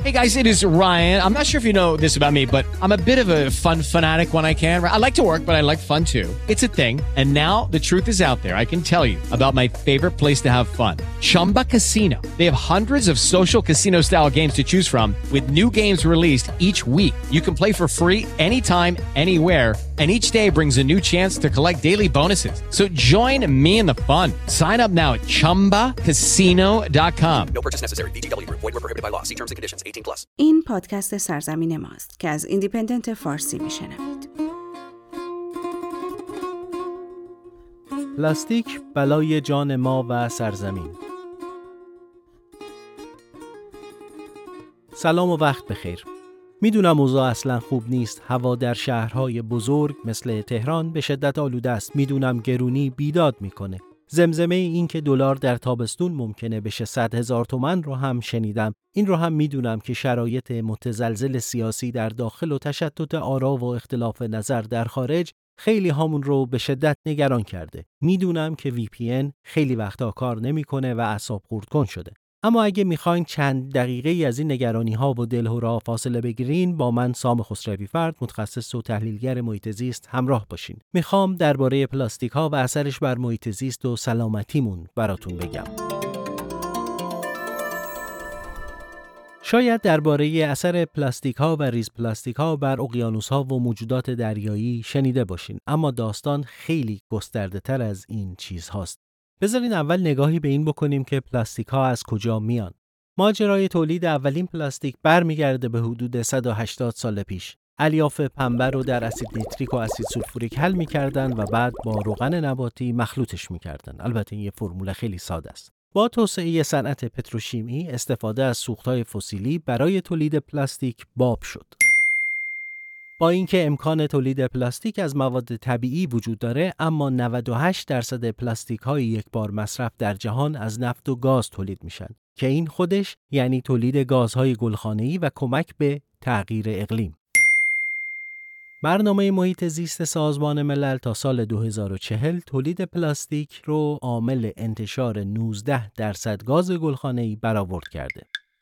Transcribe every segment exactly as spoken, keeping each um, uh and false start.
Hey guys, it is Ryan. I'm not sure if you know this about me, but I'm a bit of a fun fanatic when I can. I like to work, but I like fun too. It's a thing. And now the truth is out there. I can tell you about my favorite place to have fun. Chumba Casino. They have hundreds of social casino style games to choose from with new games released each week. You can play for free anytime, anywhere. And each day brings a new chance to collect daily bonuses. So join me in the fun. Sign up now at chumba casino dot com. No purchase necessary. V G W Group. Void where prohibited by law. See terms and conditions. eighteen plus. این پادکست سرزمین ماست که از ایندیپندنت فارسی میشنوید. پلاستیک بلای جان ما و سرزمین. سلام و وقت بخیر. میدونم اوضاع اصلا خوب نیست. هوا در شهرهای بزرگ مثل تهران به شدت آلوده است. میدونم گرونی بیداد میکنه. زمزمه این که دلار در تابستون ممکنه بشه صد هزار تومان رو هم شنیدم. این رو هم میدونم که شرایط متزلزل سیاسی در داخل و تشتت آرا و اختلاف نظر در خارج خیلی هامون رو به شدت نگران کرده. میدونم که وی پی ان خیلی وقتا کار نمیکنه و اعصاب خورد کن شده. اما اگه میخواین چند دقیقه از این نگرانی ها و دلهوره فاصله بگیرین، با من سام خسروی فرد، متخصص و تحلیلگر محیط زیست همراه باشین. میخوام درباره پلاستیک ها و اثرش بر محیط زیست و سلامتیمون براتون بگم. شاید درباره اثر پلاستیک ها و ریز پلاستیک ها بر اقیانوس ها و موجودات دریایی شنیده باشین، اما داستان خیلی گسترده تر از این چیز هاست. بذارین اول نگاهی به این بکنیم که پلاستیک ها از کجا میان. ماجرای تولید اولین پلاستیک برمیگرده به حدود صد و هشتاد سال پیش. الیاف پنبه رو در اسید نیتریک و اسید سولفوریک حل می‌کردن و بعد با روغن نباتی مخلوطش می‌کردن. البته این یه فرمول خیلی ساده است. با توسعه صنعت پتروشیمی، استفاده از سوخت‌های فسیلی برای تولید پلاستیک باب شد. با اینکه امکان تولید پلاستیک از مواد طبیعی وجود داره، اما نود و هشت درصد پلاستیک‌های یک بار مصرف در جهان از نفت و گاز تولید میشن که این خودش یعنی تولید گازهای گلخانه‌ای و کمک به تغییر اقلیم. برنامه محیط زیست سازمان ملل تا سال دو هزار و چهل تولید پلاستیک رو عامل انتشار نوزده درصد گاز گلخانه‌ای برآورد کرده.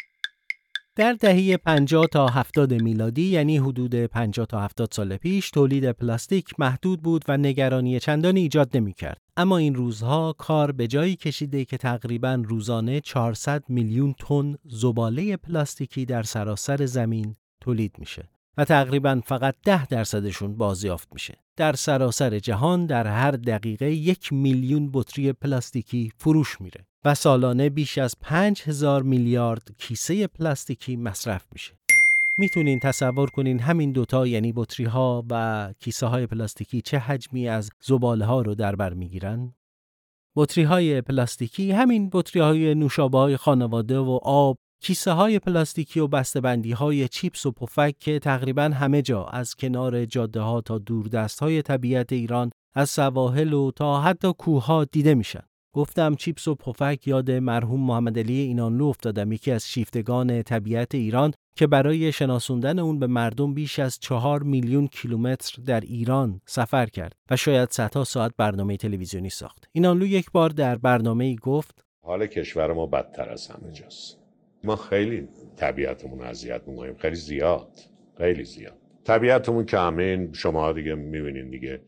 در دهه پنجاه تا هفتاد میلادی، یعنی حدود پنجاه تا هفتاد سال پیش، تولید پلاستیک محدود بود و نگرانی چندانی ایجاد نمی‌کرد. اما این روزها کار به جایی کشیده که تقریباً روزانه چهارصد میلیون تن زباله پلاستیکی در سراسر زمین تولید میشه و تقریباً فقط ده درصدشون بازیافت میشه. در سراسر جهان در هر دقیقه یک میلیون بطری پلاستیکی فروش میره و سالانه بیش از پنج هزار میلیارد کیسه پلاستیکی مصرف میشه. میتونین تصور کنین همین دوتا یعنی بطری ها و کیسه های پلاستیکی چه حجمی از زباله ها رو در بر میگیرن؟ بطری های پلاستیکی همین بطری های نوشابه های خانواده و آب، کیسه های پلاستیکی و بسته‌بندی های چیپس و پفک که تقریباً همه جا از کنار جاده ها تا دوردست های طبیعت ایران، از سواحل و تا حتی کوه ها دیده میشن. گفتم چیپس و پفک، یاد مرحوم محمد علی اینانلو افتادم، یکی از شیفتگان طبیعت ایران که برای شناسوندن اون به مردم بیش از چهار میلیون کیلومتر در ایران سفر کرد و شاید صدها ساعت برنامه تلویزیونی ساخت. اینانلو یک بار در برنامه‌ای گفت: حال کشور ما بدتر از همه جاست. ما خیلی طبیعتمون اذیت می‌کنیم، خیلی زیاد، خیلی زیاد. طبیعتمون که همین شما دیگه می‌بینین دیگه،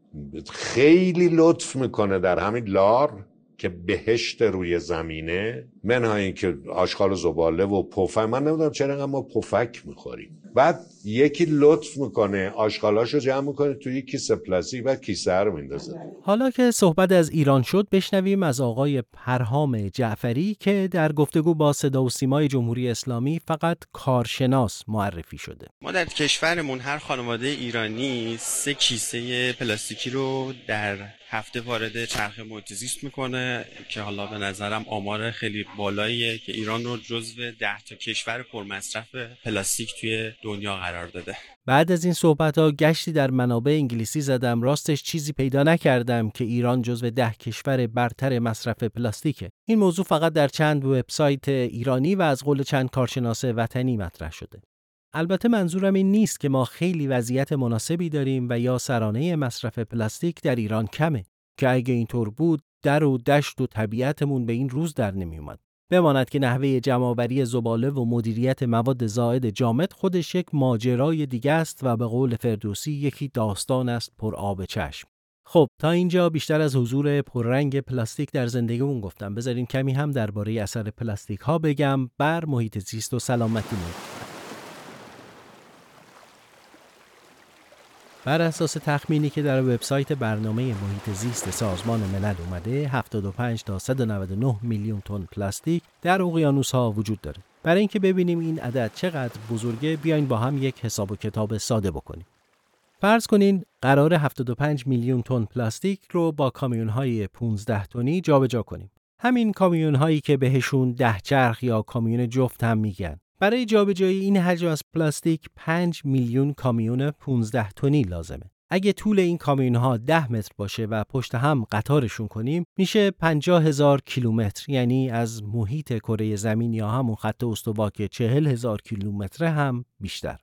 خیلی لطف میکنه در همین لار که بهشت روی زمینه، منهای این که آشغال و زباله و پفک، من نمیدونم چرا انقدر ما پفک میخوریم. بعد یکی لطف میکنه آشغالاشو جمع میکنه توی کیسه پلاستیک، بعد کیسه رو میندازه. حالا که صحبت از ایران شد، بشنویم از آقای پرهام جعفری که در گفتگو با صدا و سیمای جمهوری اسلامی فقط کارشناس معرفی شده. ما در کشورمون هر خانواده ایرانی سه کیسه پلاستیکی رو در هفته وارد چرخه محیط زیست میکنه که حالا به نظرم آمار خیلی بالاییه که ایران رو جزو ده تا کشور پرمصرف پلاستیک توی دنیا قرار داده. بعد از این صحبت‌ها گشتی در منابع انگلیسی زدم، راستش چیزی پیدا نکردم که ایران جزو ده کشور برتر مصرف پلاستیکه. این موضوع فقط در چند وبسایت ایرانی و از قول چند کارشناس وطنی مطرح شده. البته منظورم این نیست که ما خیلی وضعیت مناسبی داریم و یا سرانه مصرف پلاستیک در ایران کمه، که اگه اینطور بود در و دشت و طبیعتمون به این روز در نمی اومد. بماند که نحوه جمع‌آوری زباله و مدیریت مواد زائد جامد خودش یک ماجرای دیگه است و به قول فردوسی یکی داستان است پر آب چشم. خب تا اینجا بیشتر از حضور پررنگ پلاستیک در زندگیمون گفتم. بذارین کمی هم درباره اثر پلاستیک ها بگم بر محیط زیست و سلامتیمون. بر اساس تخمینی که در وبسایت برنامه محیط زیست سازمان ملل اومده، هفتاد و پنج تا صد و نود و نه میلیون تن پلاستیک در اقیانوس‌ها وجود داره. برای اینکه ببینیم این عدد چقدر بزرگه، بیاین با هم یک حساب و کتاب ساده بکنیم. فرض کنین قرار هفتاد و پنج میلیون تن پلاستیک رو با کامیون‌های پانزده تنی جابجا کنیم. همین کامیون‌هایی که بهشون ده چرخ یا کامیون جفت هم میگن. برای جابجایی این حجم از پلاستیک پنج میلیون کامیون پانزده تنی لازمه. اگه طول این کامیون‌ها ده متر باشه و پشت هم قطارشون کنیم، میشه پنجاه هزار کیلومتر، یعنی از محیط کره زمین یا همون خط استوا که چهل هزار کیلومتر هم بیشتر.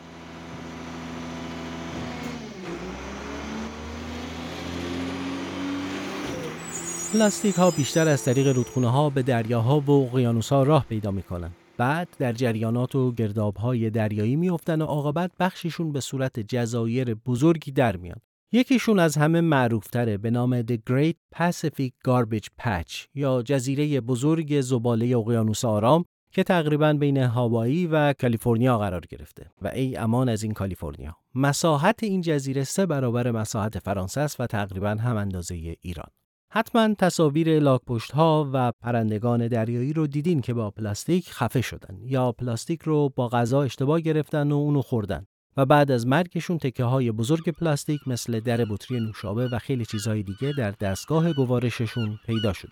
پلاستیک ها بیشتر از طریق رودخونه ها به دریاها و اقیانوس ها راه پیدا میکنن. بعد در جریانات و گرداب های دریایی میافتن و عاقبت بخششون به صورت جزایر بزرگی در میان. یکیشون از همه معروفتره به نام The Great Pacific Garbage Patch یا جزیره بزرگ زباله اقیانوس آرام که تقریباً بین هاوایی و کالیفرنیا قرار گرفته. و ای امان از این کالیفرنیا. مساحت این جزیره سه برابر مساحت فرانسه است و تقریباً هم اندازه ایران. حتما تصاویر لاک‌پشت‌ها و پرندگان دریایی رو دیدین که با پلاستیک خفه شدن یا پلاستیک رو با غذا اشتباه گرفتن و اونو خوردن و بعد از مرگشون تکه‌های بزرگ پلاستیک مثل در بطری نوشابه و خیلی چیزهای دیگه در دستگاه گوارششون پیدا شده.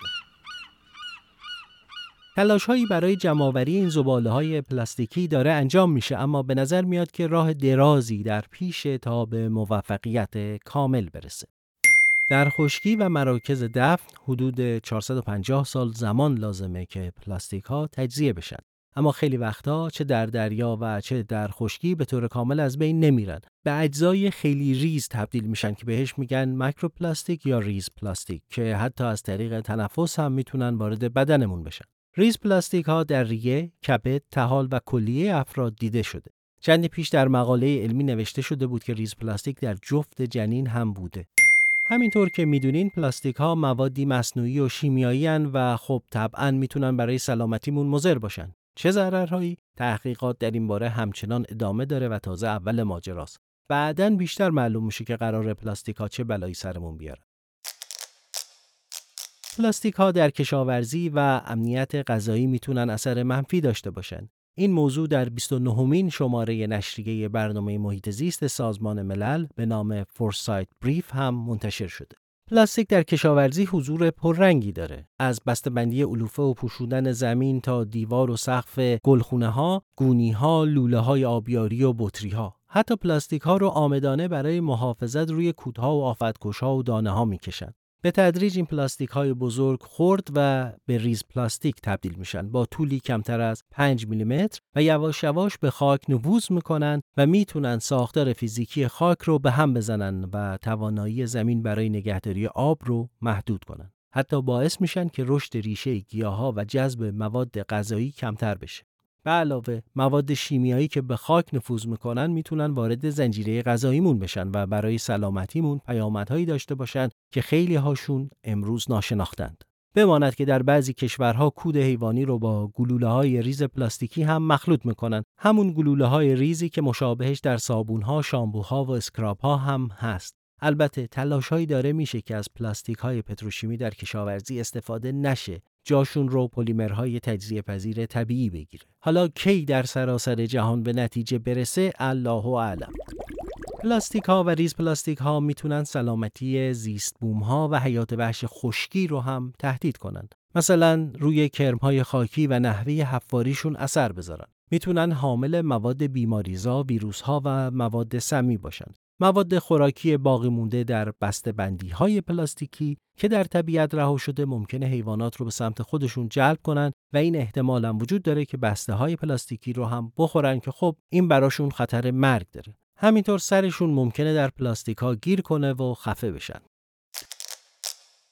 تلاش‌هایی برای جمع‌آوری این زباله‌های پلاستیکی داره انجام میشه، اما به نظر میاد که راه درازی در پیشه تا به موفقیت کامل برسه. در خشکی و مراکز دفن حدود چهارصد و پنجاه سال زمان لازمه که پلاستیک ها تجزیه بشن. اما خیلی وقتا چه در دریا و چه در خشکی به طور کامل از بین نمیرن. به اجزای خیلی ریز تبدیل میشن که بهش میگن ماکروپلاستیک یا ریز پلاستیک که حتی از طریق تنفس هم میتونن وارد بدنمون بشن. ریز پلاستیک ها در ریه، کبد، طحال و کلیه افراد دیده شده. چندی پیش در مقاله علمی نوشته شده بود که ریز پلاستیک در جفت جنین هم بوده. همینطور که میدونین پلاستیک ها موادی مصنوعی و شیمیایی هن و خب طبعاً میتونن برای سلامتیمون مضر باشن. چه ضررهایی؟ تحقیقات در این باره همچنان ادامه داره و تازه اول ماجراست. بعداً بیشتر معلوم میشه که قراره پلاستیک ها چه بلایی سرمون بیارن. پلاستیک ها در کشاورزی و امنیت غذایی میتونن اثر منفی داشته باشن. این موضوع در بیست و نهمین شماره نشریه برنامه محیط زیست سازمان ملل به نام فورسایت بریف هم منتشر شده. پلاستیک در کشاورزی حضور پررنگی داره. از بسته‌بندی علوفه و پوشوندن زمین تا دیوار و سقف گلخونه‌ها، گونی‌ها، لوله‌های آبیاری و بطری‌ها. حتی پلاستیک‌ها رو عامدانه برای محافظت روی کودها و آفتکش‌ها و دانه‌ها می‌کشن. به تدریج این پلاستیک‌های بزرگ خرد و به ریز پلاستیک تبدیل میشن با طولی کمتر از پنج میلیمتر و یواش یواش به خاک نفوذ میکنن و میتونن ساختار فیزیکی خاک رو به هم بزنن و توانایی زمین برای نگهداری آب رو محدود کنن. حتی باعث میشن که رشد ریشه گیاها و جذب مواد غذایی کمتر بشه. به علاوه مواد شیمیایی که به خاک نفوذ میکنن میتونن وارد زنجیره غذاییمون بشن و برای سلامتیمون پیامدهایی داشته باشن که خیلی هاشون امروز ناشناختند. بماند که در بعضی کشورها کود حیوانی رو با گلوله‌های ریز پلاستیکی هم مخلوط میکنن. همون گلوله‌های ریزی که مشابهش در صابون‌ها، شامپوها و اسکراب‌ها هم هست. البته تلاش‌هایی داره میشه که از پلاستیک‌های پتروشیمی در کشاورزی استفاده نشه. جاشون رو پلیمرهای تجزیه پذیر طبیعی بگیره. حالا کی در سراسر جهان به نتیجه برسه الله اعلم. پلاستیک ها و ریز پلاستیک ها میتونن سلامتی زیست بوم ها و حیات وحش خشکی رو هم تهدید کنند. مثلا روی کرم‌های خاکی و نحوه حفاریشون اثر بذارن. میتونن حامل مواد بیماریزا، ویروس ها و مواد سمی باشن. مواد خوراکی باقی مونده در بسته‌بندی‌های پلاستیکی که در طبیعت رها شده ممکنه حیوانات رو به سمت خودشون جلب کنن و این احتمال هم وجود داره که بسته‌های پلاستیکی رو هم بخورن که خب این براشون خطر مرگ داره. همینطور سرشون ممکنه در پلاستیک‌ها گیر کنه و خفه بشن.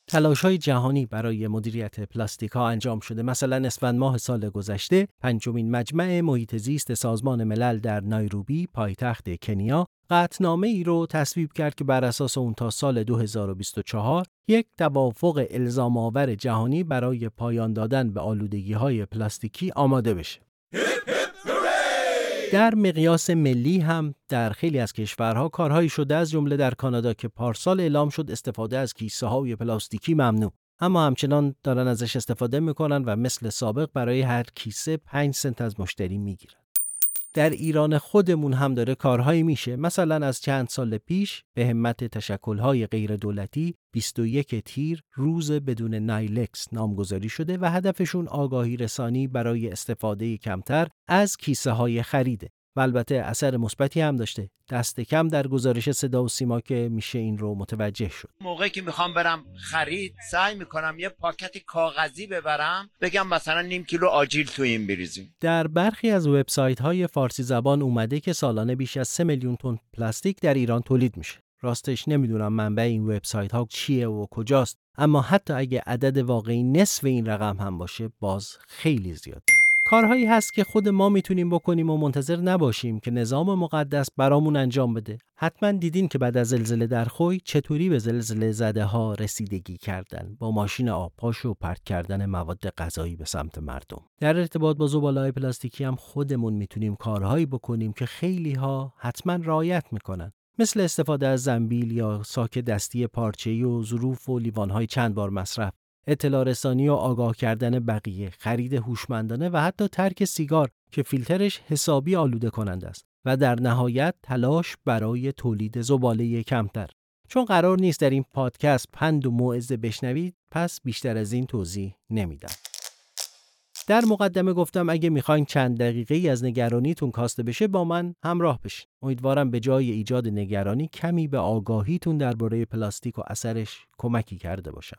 تلاش‌های جهانی برای مدیریت پلاستیک‌ها انجام شده. مثلا اسفند ماه سال گذشته پنجمین مجمع محیط زیست سازمان ملل در نایروبی پایتخت کنیا قطعنامه‌ای رو تصویب کرد که بر اساس اون تا سال دو هزار و بیست و چهار یک توافق الزام‌آور جهانی برای پایان دادن به آلودگی‌های پلاستیکی آماده بشه. در مقیاس ملی هم در خیلی از کشورها کارهایی شده، از جمله در کانادا که پارسال اعلام شد استفاده از کیسه‌های پلاستیکی ممنوع، اما همچنان دارن ازش استفاده میکنن و مثل سابق برای هر کیسه پنج سنت از مشتری میگیرن. در ایران خودمون هم داره کارهایی میشه. مثلا از چند سال پیش به همت تشکل‌های غیر دولتی بیست و یک تیر روز بدون نایلکس نامگذاری شده و هدفشون آگاهی رسانی برای استفاده کمتر از کیسه های خریده و البته اثر مثبتی هم داشته. دست کم در گزارش صدا و سیما که میشه این رو متوجه شد. موقعی که میخوام برم خرید سعی میکنم یه پاکت کاغذی ببرم، بگم مثلا نیم کیلو آجیل تو این بریزیم. در برخی از وبسایت های فارسی زبان اومده که سالانه بیش از سه میلیون تن پلاستیک در ایران تولید میشه. راستش نمیدونم منبع این وبسایت ها چیه و کجاست، اما حتی اگه عدد واقعی نصف این رقم هم باشه باز خیلی زیاد. کارهایی هست که خود ما میتونیم بکنیم و منتظر نباشیم که نظام مقدس برامون انجام بده. حتما دیدین که بعد از زلزله در خوی چطوری به زلزله زده ها رسیدگی کردن با ماشین آبپاش و پرت کردن مواد غذایی به سمت مردم. در ارتباط با زباله‌های پلاستیکی هم خودمون میتونیم کارهایی بکنیم که خیلی ها حتما رعایت میکنن، مثل استفاده از زنبیل یا ساک دستی پارچه‌ای و ظروف و لیوان‌های چند بار مصرف، اطلاع رسانی و آگاه کردن بقیه، خرید هوشمندانه و حتی ترک سیگار که فیلترش حسابی آلوده کننده است و در نهایت تلاش برای تولید زباله کمتر. چون قرار نیست در این پادکست پند و موعظه بشنوید، پس بیشتر از این توضیح نمیدم. در مقدمه گفتم اگه میخواین چند دقیقه‌ای از نگرانیتون کاسته بشه با من همراه بشین. امیدوارم به جای ایجاد نگرانی کمی به آگاهیتون درباره پلاستیک و اثرش کمکی کرده باشم.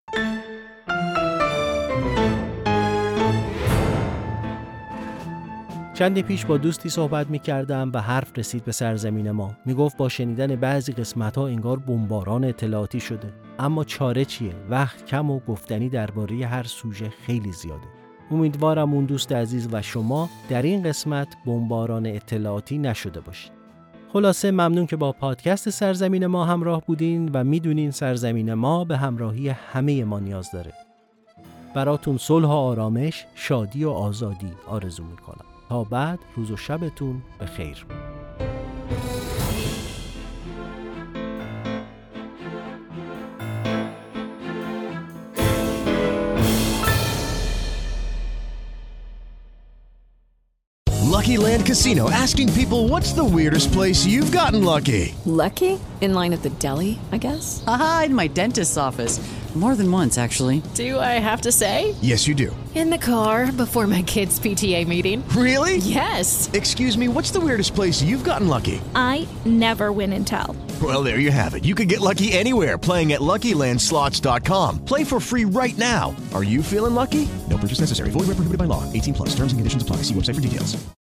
چندی پیش با دوستی صحبت می‌کردم و حرف رسید به سرزمین ما. میگفت با شنیدن بعضی قسمت‌ها انگار بمباران اطلاعاتی شده. اما چاره چیه؟ وقت کم و گفتنی درباره هر سوژه خیلی زیاده. امیدوارم اون دوست عزیز و شما در این قسمت بمباران اطلاعاتی نشده باشید. خلاصه ممنون که با پادکست سرزمین ما همراه بودین و میدونین سرزمین ما به همراهی همه ما نیاز داره. براتون صلح و آرامش، شادی و آزادی آرزو میکنم. تا بعد، روز و شبتون بخیر. Lucky Land Casino, asking people, what's the weirdest place you've gotten lucky? Lucky? In line at the deli, I guess? Aha, in my dentist's office. More than once, actually. Do I have to say? Yes, you do. In the car before my kids' P T A meeting. Really? Yes. Excuse me, what's the weirdest place you've gotten lucky? I never win and tell. Well, there you have it. You can get lucky anywhere, playing at Lucky Land Slots dot com. Play for free right now. Are you feeling lucky? No purchase necessary. Void where prohibited by law. eighteen plus. Terms and conditions apply. See website for details.